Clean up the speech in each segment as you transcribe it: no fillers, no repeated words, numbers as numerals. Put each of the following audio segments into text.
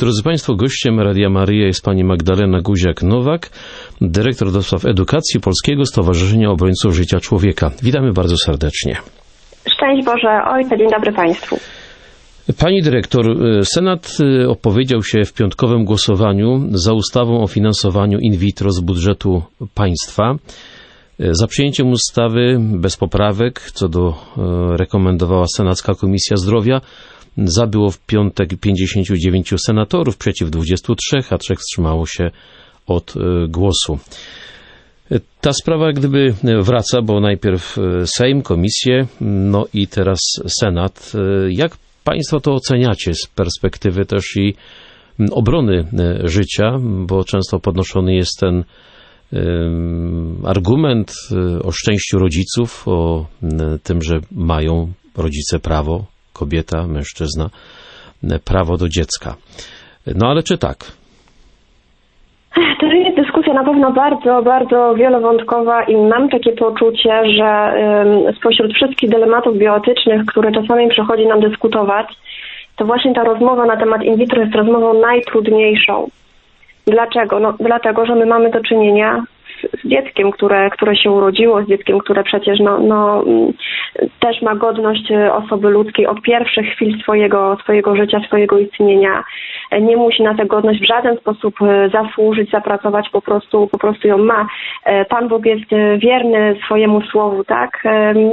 Drodzy Państwo, gościem Radia Maryja jest pani Magdalena Guziak-Nowak, dyrektor do spraw edukacji Polskiego Stowarzyszenia Obrońców Życia Człowieka. Witamy bardzo serdecznie. Szczęść Boże Ojcze, dzień dobry Państwu. Pani dyrektor, Senat opowiedział się w piątkowym głosowaniu za ustawą o finansowaniu in vitro z budżetu państwa. Za przyjęciem ustawy bez poprawek, co rekomendowała Senacka Komisja Zdrowia, zabyło w piątek 59 senatorów, przeciw 23, a 3 wstrzymało się od głosu. Ta sprawa jak gdyby wraca, bo najpierw Sejm, komisje, no i teraz Senat. Jak Państwo to oceniacie z perspektywy też i obrony życia, bo często podnoszony jest ten argument o szczęściu rodziców, o tym, że mają rodzice prawo, kobieta, mężczyzna, prawo do dziecka. No ale czy tak? To jest dyskusja na pewno bardzo, bardzo wielowątkowa i mam takie poczucie, że spośród wszystkich dylematów bioetycznych, które czasami przychodzi nam dyskutować, to właśnie ta rozmowa na temat in vitro jest rozmową najtrudniejszą. Dlaczego? No, dlatego, że my mamy do czynienia z dzieckiem, które się urodziło, z dzieckiem, które przecież też ma godność osoby ludzkiej od pierwszych chwil swojego życia, swojego istnienia. Nie musi na tę godność w żaden sposób zasłużyć, zapracować, po prostu ją ma. Pan Bóg jest wierny swojemu słowu, tak?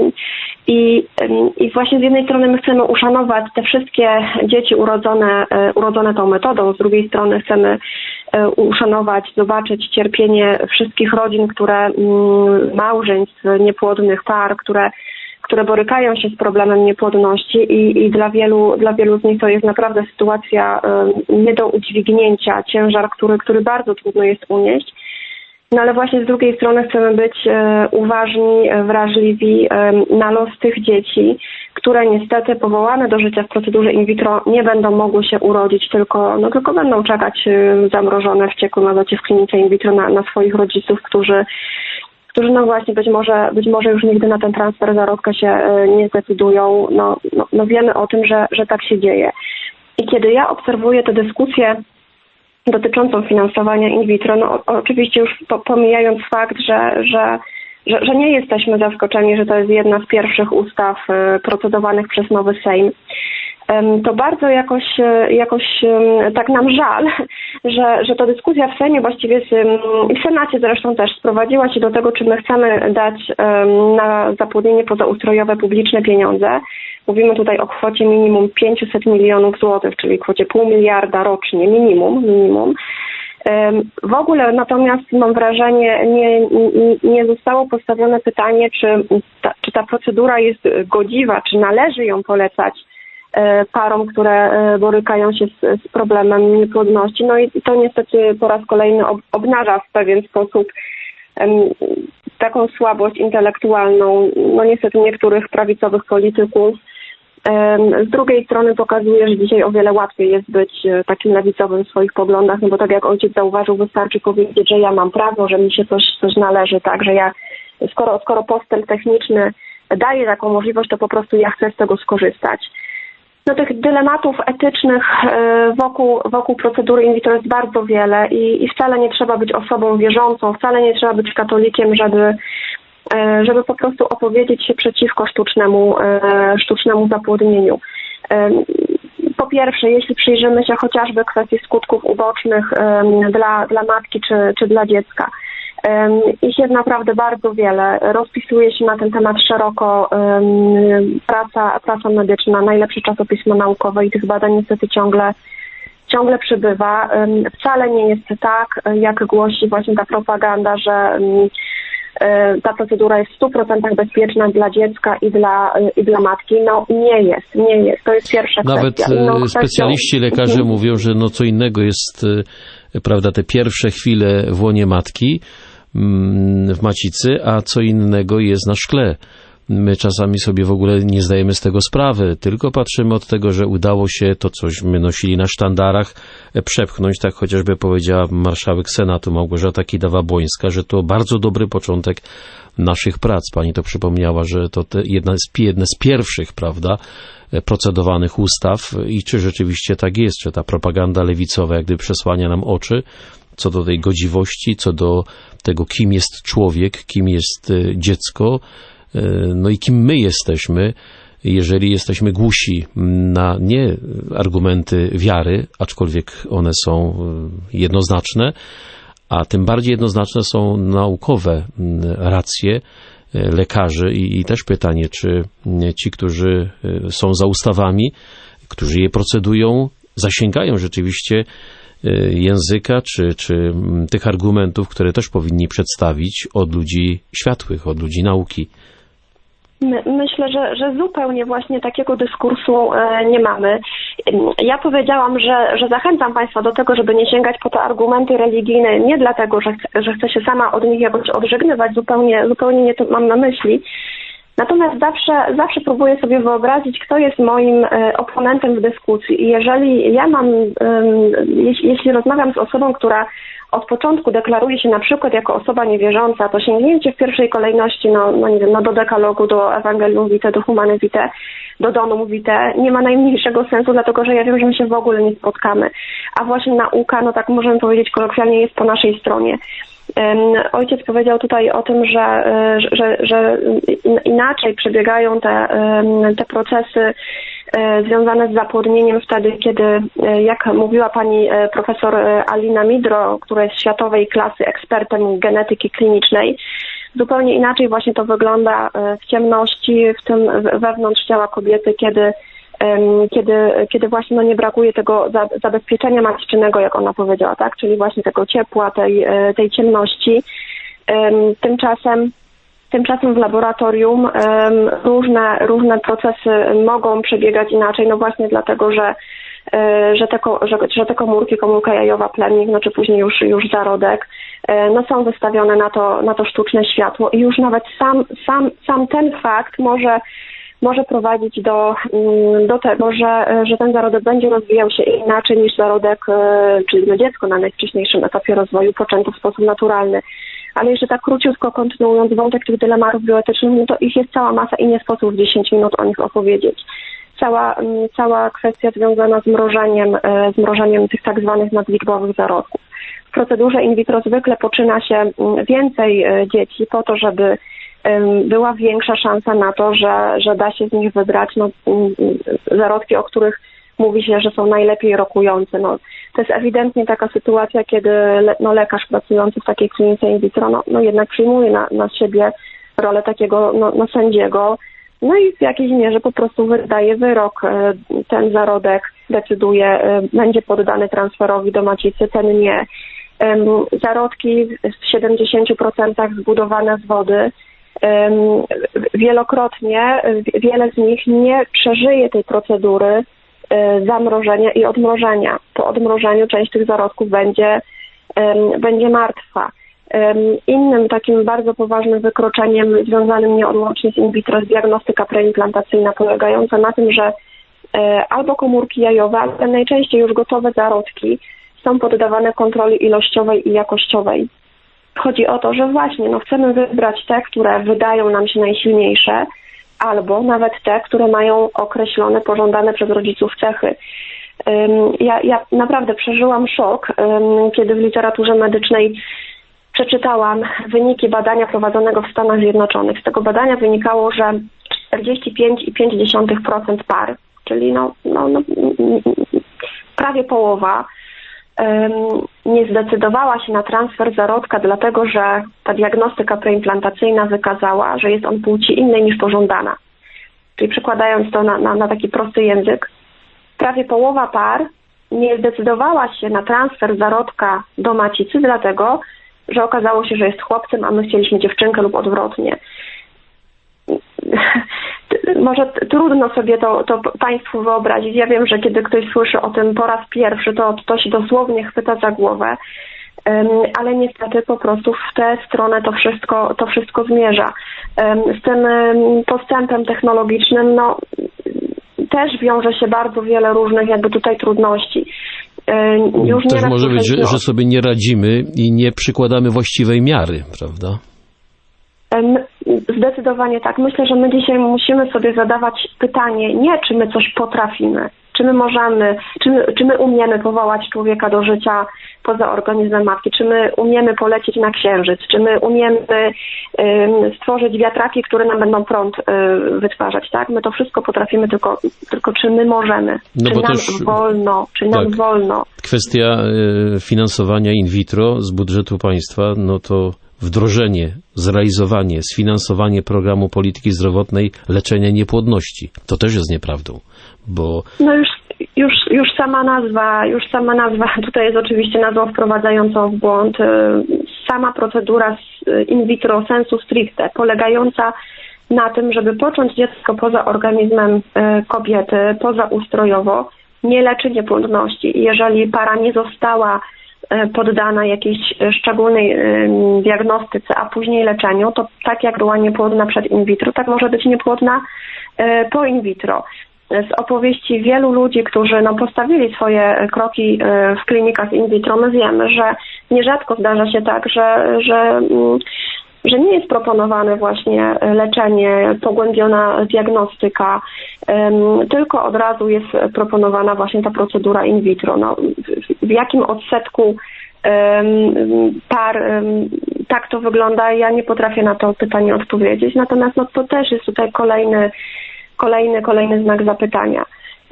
I właśnie z jednej strony my chcemy uszanować te wszystkie dzieci urodzone tą metodą, z drugiej strony chcemy uszanować, zobaczyć cierpienie wszystkich rodzin, małżeństw, niepłodnych par, które borykają się z problemem niepłodności i dla wielu z nich to jest naprawdę sytuacja nie do udźwignięcia, ciężar, który bardzo trudno jest unieść. No ale właśnie z drugiej strony chcemy być uważni, wrażliwi na los tych dzieci, które niestety powołane do życia w procedurze in vitro nie będą mogły się urodzić, tylko będą czekać zamrożone w ciekłym azocie w klinice in vitro na swoich rodziców, którzy no właśnie być może już nigdy na ten transfer zarodka się nie zdecydują. No wiemy o tym, że tak się dzieje. I kiedy ja obserwuję tę dyskusję dotyczącą finansowania in vitro, no oczywiście już pomijając fakt, że nie jesteśmy zaskoczeni, że to jest jedna z pierwszych ustaw procedowanych przez nowy Sejm, to bardzo jakoś tak nam żal, że ta dyskusja w Sejmie właściwie i w Senacie zresztą też sprowadziła się do tego, czy my chcemy dać na zapłodnienie pozaustrojowe publiczne pieniądze. Mówimy tutaj o kwocie minimum 500 milionów złotych, czyli kwocie 0,5 miliarda rocznie, minimum. W ogóle natomiast mam wrażenie, nie zostało postawione pytanie, czy ta procedura jest godziwa, czy należy ją polecać parom, które borykają się z problemem niepłodności. No i to niestety po raz kolejny obnaża w pewien sposób taką słabość intelektualną, no niestety niektórych prawicowych polityków. Z drugiej strony pokazuje, że dzisiaj o wiele łatwiej jest być takim lewicowym w swoich poglądach, no bo tak jak ojciec zauważył, wystarczy powiedzieć, że ja mam prawo, że mi się coś należy, tak, że ja, skoro postęp techniczny daje taką możliwość, to po prostu ja chcę z tego skorzystać. No tych dylematów etycznych wokół procedury in vitro jest bardzo wiele i wcale nie trzeba być osobą wierzącą, wcale nie trzeba być katolikiem, żeby po prostu opowiedzieć się przeciwko sztucznemu zapłodnieniu. Po pierwsze, jeśli przyjrzymy się chociażby kwestii skutków ubocznych dla matki czy dla dziecka, ich jest naprawdę bardzo wiele. Rozpisuje się na ten temat szeroko prasa medyczna, najlepsze czasopisma naukowe i tych badań niestety ciągle przybywa. Wcale nie jest tak, jak głosi właśnie ta propaganda, że ta procedura jest w 100% bezpieczna dla dziecka i dla matki. No nie jest. To jest pierwsza kwestia. Nawet specjaliści, lekarze mówią, że no co innego jest, prawda, te pierwsze chwile w łonie matki, w macicy, a co innego jest na szkle my czasami sobie w ogóle nie zdajemy z tego sprawy, tylko patrzymy od tego, że udało się to, cośmy nosili na sztandarach, przepchnąć, tak chociażby powiedziała marszałek Senatu Małgorzata Kidawa-Błońska, że to bardzo dobry początek naszych prac. Pani to przypomniała, że to jedne z pierwszych, prawda, procedowanych ustaw i czy rzeczywiście tak jest, czy ta propaganda lewicowa jak gdyby przesłania nam oczy co do tej godziwości, co do tego, kim jest człowiek, kim jest dziecko, no i kim my jesteśmy, jeżeli jesteśmy głusi na nie argumenty wiary, aczkolwiek one są jednoznaczne, a tym bardziej jednoznaczne są naukowe racje lekarzy i też pytanie, czy ci, którzy są za ustawami, którzy je procedują, zasięgają rzeczywiście języka, czy tych argumentów, które też powinni przedstawić od ludzi światłych, od ludzi nauki. Myślę, że zupełnie właśnie takiego dyskursu nie mamy. Ja powiedziałam, że zachęcam Państwa do tego, żeby nie sięgać po te argumenty religijne, nie dlatego, że chcę się sama od nich jakoś odżegnywać, zupełnie nie to mam na myśli. Natomiast zawsze próbuję sobie wyobrazić, kto jest moim oponentem w dyskusji. I jeżeli ja jeśli rozmawiam z osobą, która od początku deklaruje się na przykład jako osoba niewierząca, to sięgnięcie w pierwszej kolejności do dekalogu, do Ewangelium Vitae, do Humanae Vitae, do Donum Vitae nie ma najmniejszego sensu, dlatego że ja wiem, że my się w ogóle nie spotkamy. A właśnie nauka, tak możemy powiedzieć kolokwialnie, jest po naszej stronie. Ojciec powiedział tutaj o tym, że inaczej przebiegają te procesy związane z zapłodnieniem wtedy, kiedy, jak mówiła pani profesor Alina Midro, która jest światowej klasy ekspertem genetyki klinicznej, zupełnie inaczej właśnie to wygląda w ciemności, w tym wewnątrz ciała kobiety, kiedy właśnie nie brakuje tego zabezpieczenia matczynego, jak ona powiedziała, tak? Czyli właśnie tego ciepła, tej ciemności. Tymczasem w laboratorium różne procesy mogą przebiegać inaczej, no właśnie dlatego, że te komórka jajowa, plemnik, czy później już zarodek, są wystawione na to sztuczne światło i już nawet sam ten fakt może prowadzić do tego, że ten zarodek będzie rozwijał się inaczej niż zarodek, czyli dziecko na najwcześniejszym etapie rozwoju poczęto w sposób naturalny. Ale jeszcze tak króciutko kontynuując wątek tych dylematów bioetycznych, no to ich jest cała masa i nie sposób w 10 minut o nich opowiedzieć. Cała kwestia związana z mrożeniem tych tak zwanych nadliczbowych zarodków. W procedurze in vitro zwykle poczyna się więcej dzieci po to, żeby była większa szansa na to, że da się z nich wybrać zarodki, o których mówi się, że są najlepiej rokujące. To jest ewidentnie taka sytuacja, kiedy lekarz pracujący w takiej klinice in vitro jednak przyjmuje na siebie rolę takiego sędziego, i w jakiejś mierze po prostu wydaje wyrok. Ten zarodek decyduje, będzie poddany transferowi do macicy, ten nie. Zarodki w 70% zbudowane z wody, wielokrotnie wiele z nich nie przeżyje tej procedury zamrożenia i odmrożenia. Po odmrożeniu część tych zarodków będzie martwa. Innym takim bardzo poważnym wykroczeniem związanym nieodłącznie z in vitro jest diagnostyka preimplantacyjna, polegająca na tym, że albo komórki jajowe, ale najczęściej już gotowe zarodki są poddawane kontroli ilościowej i jakościowej. Chodzi o to, że właśnie chcemy wybrać te, które wydają nam się najsilniejsze, albo nawet te, które mają określone, pożądane przez rodziców cechy. Ja naprawdę przeżyłam szok, kiedy w literaturze medycznej przeczytałam wyniki badania prowadzonego w Stanach Zjednoczonych. Z tego badania wynikało, że 45,5% par, czyli prawie połowa, nie zdecydowała się na transfer zarodka, dlatego że ta diagnostyka preimplantacyjna wykazała, że jest on płci innej niż pożądana. Czyli przekładając to na taki prosty język, prawie połowa par nie zdecydowała się na transfer zarodka do macicy, dlatego że okazało się, że jest chłopcem, a my chcieliśmy dziewczynkę lub odwrotnie. Może trudno sobie to Państwu wyobrazić. Ja wiem, że kiedy ktoś słyszy o tym po raz pierwszy, to się dosłownie chwyta za głowę. ale niestety po prostu w tę stronę to wszystko zmierza. Z tym postępem technologicznym też wiąże się bardzo wiele różnych jakby tutaj trudności. Już też może być, że sobie nie radzimy i nie przykładamy właściwej miary, prawda? Zdecydowanie tak. Myślę, że my dzisiaj musimy sobie zadawać pytanie, nie czy my coś potrafimy, czy my możemy, czy my umiemy powołać człowieka do życia poza organizmem matki, czy my umiemy polecieć na Księżyc, czy my umiemy stworzyć wiatraki, które nam będą prąd wytwarzać, tak? My to wszystko potrafimy, tylko czy my możemy, czy nam wolno, czy nam wolno. Kwestia finansowania in vitro z budżetu państwa, to wdrożenie, zrealizowanie, sfinansowanie programu polityki zdrowotnej leczenia niepłodności. To też jest nieprawdą, bo... Już sama nazwa tutaj jest oczywiście nazwą wprowadzającą w błąd. Sama procedura in vitro sensu stricte, polegająca na tym, żeby począć dziecko poza organizmem kobiety, pozaustrojowo, nie leczy niepłodności. Jeżeli para nie została poddana jakiejś szczególnej diagnostyce, a później leczeniu, to tak jak była niepłodna przed in vitro, tak może być niepłodna po in vitro. Z opowieści wielu ludzi, którzy postawili swoje kroki w klinikach in vitro, my wiemy, że nierzadko zdarza się tak, że nie jest proponowane właśnie leczenie, pogłębiona diagnostyka, tylko od razu jest proponowana właśnie ta procedura in vitro. W jakim odsetku par tak to wygląda, ja nie potrafię na to pytanie odpowiedzieć, natomiast to też jest tutaj kolejny znak zapytania.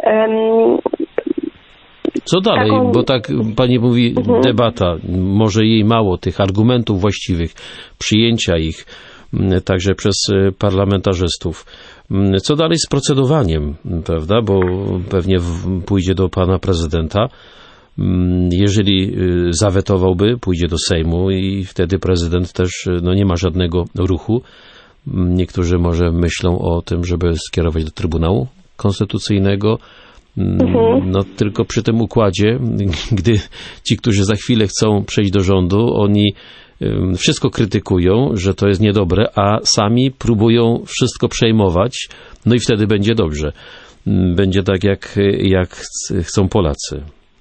Co dalej? Bo tak pani mówi, debata, może jej mało, tych argumentów właściwych, przyjęcia ich także przez parlamentarzystów. Co dalej z procedowaniem, prawda? Bo pewnie pójdzie do pana prezydenta. Jeżeli zawetowałby, pójdzie do Sejmu i wtedy prezydent też nie ma żadnego ruchu. Niektórzy może myślą o tym, żeby skierować do Trybunału Konstytucyjnego. Tylko przy tym układzie, gdy ci, którzy za chwilę chcą przejść do rządu, oni wszystko krytykują, że to jest niedobre, a sami próbują wszystko przejmować, i wtedy będzie dobrze. Będzie tak, jak chcą Polacy.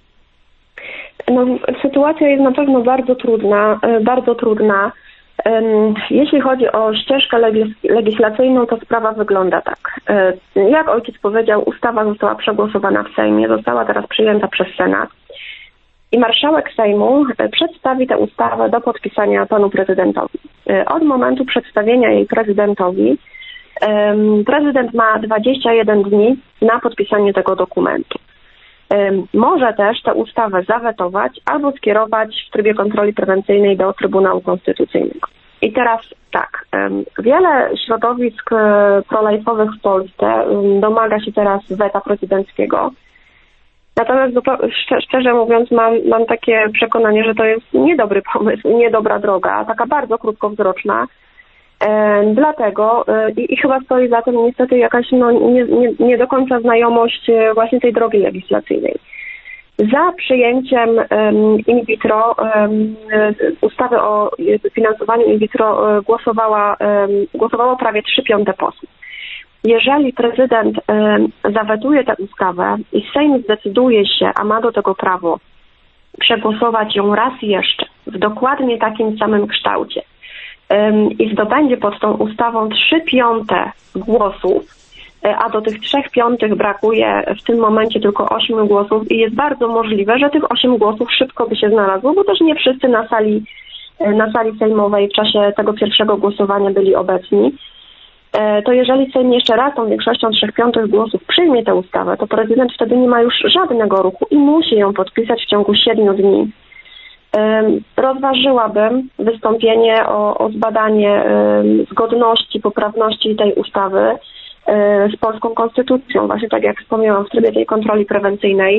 Sytuacja jest na pewno bardzo trudna. Jeśli chodzi o ścieżkę legislacyjną, to sprawa wygląda tak. Jak ojciec powiedział, ustawa została przegłosowana w Sejmie, została teraz przyjęta przez Senat i marszałek Sejmu przedstawi tę ustawę do podpisania panu prezydentowi. Od momentu przedstawienia jej prezydentowi prezydent ma 21 dni na podpisanie tego dokumentu. Może też tę ustawę zawetować albo skierować w trybie kontroli prewencyjnej do Trybunału Konstytucyjnego. I teraz tak, wiele środowisk prolajfowych w Polsce domaga się teraz weta prezydenckiego. Natomiast szczerze mówiąc mam takie przekonanie, że to jest niedobry pomysł, niedobra droga, taka bardzo krótkowzroczna. Dlatego i chyba stoi za tym niestety jakaś nie do końca znajomość właśnie tej drogi legislacyjnej. Za przyjęciem in vitro, ustawy o finansowaniu in vitro głosowało prawie 3/5 posłów. Jeżeli prezydent zawetuje tę ustawę i Sejm zdecyduje się, a ma do tego prawo, przegłosować ją raz jeszcze w dokładnie takim samym kształcie, i zdobędzie pod tą ustawą 3/5 głosów, a do tych 3/5 brakuje w tym momencie tylko 8 głosów i jest bardzo możliwe, że tych 8 głosów szybko by się znalazło, bo też nie wszyscy na sali sejmowej w czasie tego pierwszego głosowania byli obecni. To jeżeli Sejm jeszcze raz tą większością 3/5 głosów przyjmie tę ustawę, to prezydent wtedy nie ma już żadnego ruchu i musi ją podpisać w ciągu 7 dni. Rozważyłabym wystąpienie o zbadanie zgodności, poprawności tej ustawy z polską konstytucją, właśnie tak jak wspomniałam, w trybie tej kontroli prewencyjnej.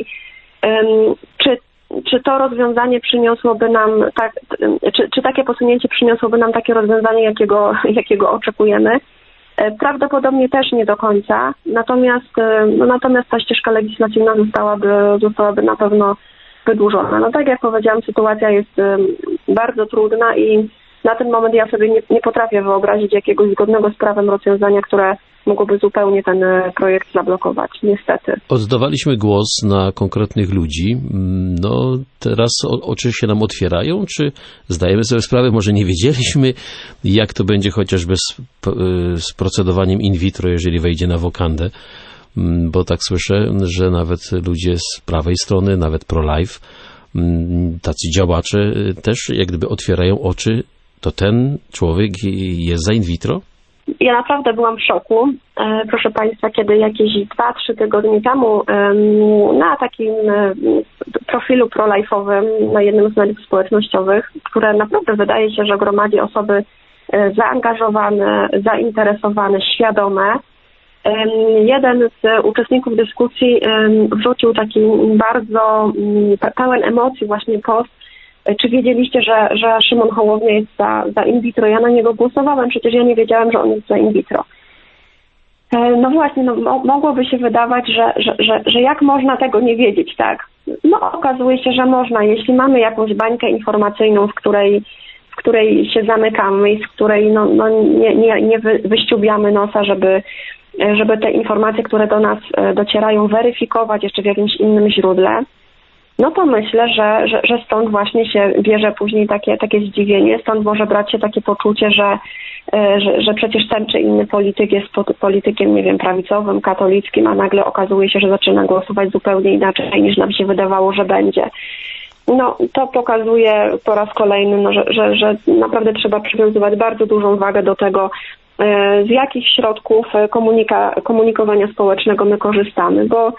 Czy to rozwiązanie przyniosłoby nam, czy takie posunięcie przyniosłoby nam takie rozwiązanie, jakiego oczekujemy? Prawdopodobnie też nie do końca, natomiast ta ścieżka legislacyjna zostałaby na pewno wydłużona. No tak jak powiedziałam, sytuacja jest bardzo trudna i na ten moment ja sobie nie potrafię wyobrazić jakiegoś zgodnego z prawem rozwiązania, które mogłoby zupełnie ten projekt zablokować, niestety. Oddawaliśmy głos na konkretnych ludzi. No teraz oczy się nam otwierają, czy zdajemy sobie sprawę, może nie wiedzieliśmy, jak to będzie chociażby z procedowaniem in vitro, jeżeli wejdzie na wokandę, bo tak słyszę, że nawet ludzie z prawej strony, nawet pro-life, tacy działacze też jak gdyby otwierają oczy, to ten człowiek jest za in vitro? Ja naprawdę byłam w szoku, proszę Państwa, kiedy jakieś 2-3 tygodnie temu na takim profilu pro-life'owym, na jednym z mediów społecznościowych, które naprawdę wydaje się, że gromadzi osoby zaangażowane, zainteresowane, świadome, jeden z uczestników dyskusji wrzucił taki bardzo pełen emocji właśnie post, czy wiedzieliście, że Szymon Hołownia jest za in vitro? Ja na niego głosowałem, przecież ja nie wiedziałem, że on jest za in vitro. No właśnie, mogłoby się wydawać, że jak można tego nie wiedzieć, tak? No okazuje się, że można. Jeśli mamy jakąś bańkę informacyjną, w której się zamykamy i z której nie wyściubiamy nosa, żeby te informacje, które do nas docierają, weryfikować jeszcze w jakimś innym źródle, no to myślę, że stąd właśnie się bierze później takie zdziwienie, stąd może brać się takie poczucie, że przecież ten czy inny polityk jest politykiem, nie wiem, prawicowym, katolickim, a nagle okazuje się, że zaczyna głosować zupełnie inaczej, niż nam się wydawało, że będzie. No, to pokazuje po raz kolejny, że naprawdę trzeba przywiązywać bardzo dużą wagę do tego, z jakich środków komunikowania społecznego my korzystamy, bo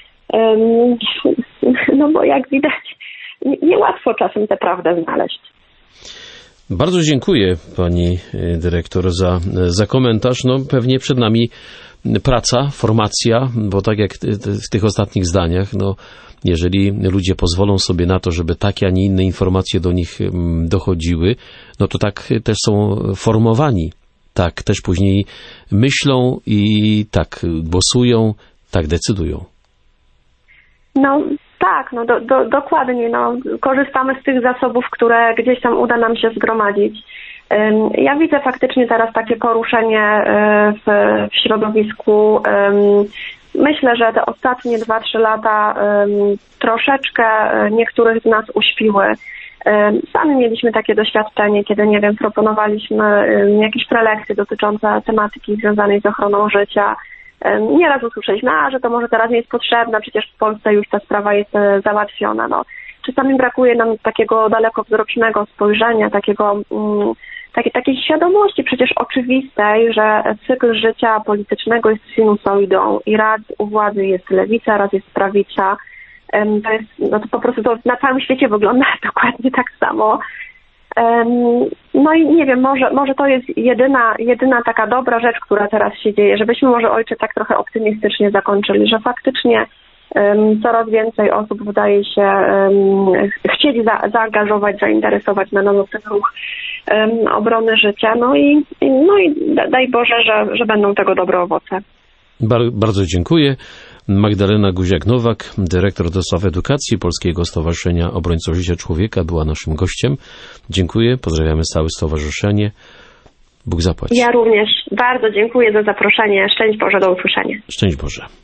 jak widać, niełatwo czasem tę prawdę znaleźć. Bardzo dziękuję pani dyrektor za komentarz. No pewnie przed nami praca, formacja, bo tak jak w tych ostatnich zdaniach, no jeżeli ludzie pozwolą sobie na to, żeby takie, a nie inne informacje do nich dochodziły, no to tak też są formowani. Tak też później myślą i tak głosują, tak decydują. No tak, dokładnie. Korzystamy z tych zasobów, które gdzieś tam uda nam się zgromadzić. Ja widzę faktycznie teraz takie poruszenie w środowisku. Myślę, że te ostatnie 2-3 lata troszeczkę niektórych z nas uśpiły. Sami mieliśmy takie doświadczenie, kiedy, nie wiem, proponowaliśmy jakieś prelekcje dotyczące tematyki związanej z ochroną życia. Nieraz usłyszeliśmy, że to może teraz nie jest potrzebne, przecież w Polsce już ta sprawa jest załatwiona. Czasami brakuje nam takiego dalekowzrocznego spojrzenia, takiej świadomości przecież oczywistej, że cykl życia politycznego jest sinusoidą i raz u władzy jest lewica, raz jest prawica. To jest, to po prostu to na całym świecie wygląda dokładnie tak samo. No i nie wiem, może to jest jedyna taka dobra rzecz, która teraz się dzieje, żebyśmy może, ojcze, tak trochę optymistycznie zakończyli, że faktycznie coraz więcej osób wydaje się chcieć zaangażować, zainteresować na nowo ten ruch obrony życia. No i daj Boże, że będą tego dobre owoce. Bardzo dziękuję. Magdalena Guziak-Nowak, dyrektor do spraw edukacji Polskiego Stowarzyszenia Obrońców Życia Człowieka, była naszym gościem. Dziękuję, pozdrawiamy całe stowarzyszenie. Bóg zapłać. Ja również bardzo dziękuję za zaproszenie. Szczęść Boże, do usłyszenia. Szczęść Boże.